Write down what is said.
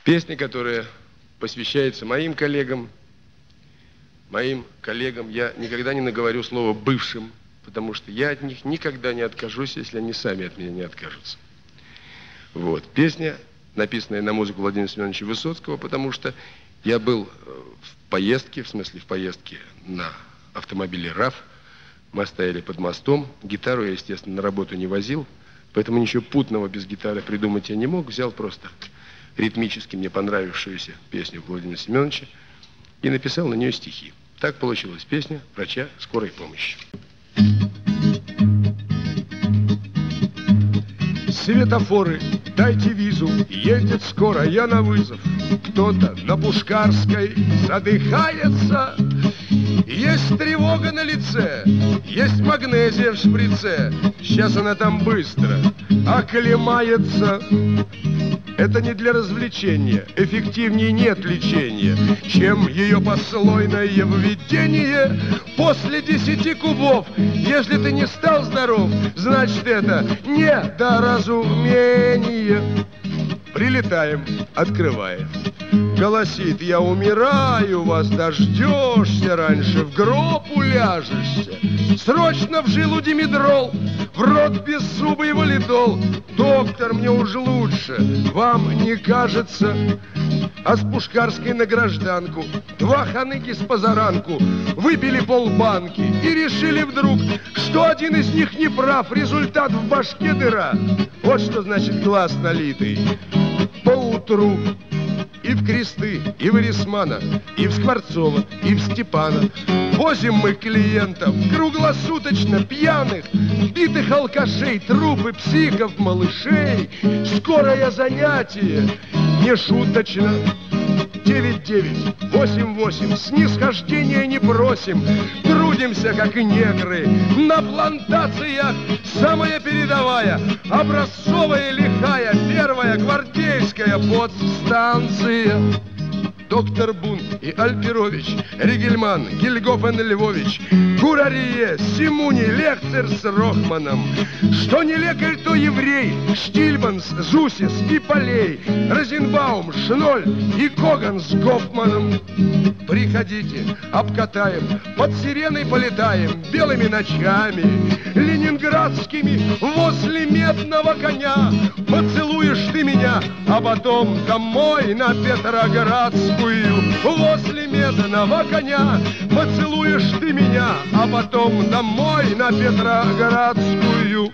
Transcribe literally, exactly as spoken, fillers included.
Песня, которая посвящается моим коллегам, моим коллегам. Я никогда не наговорю слово «бывшим», потому что я от них никогда не откажусь, если они сами от меня не откажутся. Вот. Песня, написанная на музыку Владимира Семеновича Высоцкого, потому что я был в поездке, в смысле в поездке на автомобиле РАФ. Мы стояли под мостом. Гитару я, естественно, на работу не возил, поэтому ничего путного без гитары придумать я не мог. Взял просто ритмически мне понравившуюся песню Владимира Семеновича и написал на нее стихи. Так получилась песня «Врача скорой помощи». Светофоры, дайте визу, едет скоро, я на вызов. Кто-то на Пушкарской задыхается. Есть тревога на лице, есть магнезия в шприце. Сейчас она там быстро оклемается. Это не для развлечения, эффективнее нет лечения, чем ее послойное введение. После десяти кубов, если ты не стал здоров, значит это недоразумение. Прилетаем, открываем. Голосит: я умираю, вас дождешься, раньше в гроб уляжешься. Срочно в жилу димедрол, в рот беззубый валидол. Доктор, мне уж лучше, вам не кажется? А с Пушкарской на гражданку два ханыги с позаранку выпили полбанки и решили вдруг, что один из них не прав, результат в башке дыра. Вот что значит глаз налитый. Поутру и в Кресты, и в Эрисмана, и в Скворцова, и в Степана возим мы клиентов круглосуточно пьяных, битых алкашей, трупы психов, малышей. Скорое занятие, не шуточно. девять девять восемь восемь, снисхождения не просим. Трудимся, как и негры, на плантациях. Самая передовая, образцовая, лихая, первая гвардейская подстанция. Доктор Бун и Альперович, Ригельман, Гильгофен Львович, Курарие, Симуни, Лехцер с Рохманом. Что не лекарь, то еврей, Штильманс, Зусис и Полей, Розенбаум, Шноль и Коган с Гофманом. Приходите, обкатаем, под сиреной полетаем белыми ночами, ленинградскими возле медного коня. Поцелуешь ты меня, а потом домой на Петроградскую. Возле медного коня поцелуешь ты меня, а потом домой на Петроградскую.